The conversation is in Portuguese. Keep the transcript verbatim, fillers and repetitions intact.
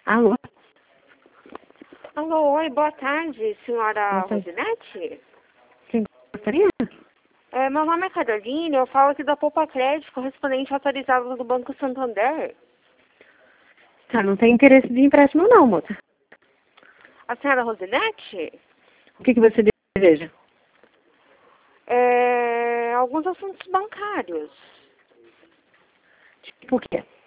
Alô? Alô, oi, boa tarde, senhora Boa tarde. Rosinete? Quem gostaria? É, meu nome é Carolina, eu falo aqui da Poupa Crédito, correspondente autorizado do Banco Santander. Tá, não tem interesse de empréstimo não, moça. A senhora Rosinete? O que, que você deseja? É, alguns assuntos bancários. Tipo o quê?